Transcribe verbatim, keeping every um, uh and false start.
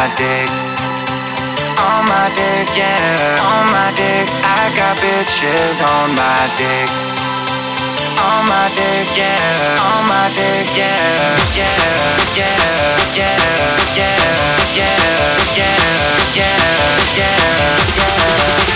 my dick. On my dick, yeah, on my dick. I got bitches on my dick. On my dick, yeah, on my dick, yeah, yeah, yeah, yeah, yeah, yeah, yeah, yeah, yeah, yeah.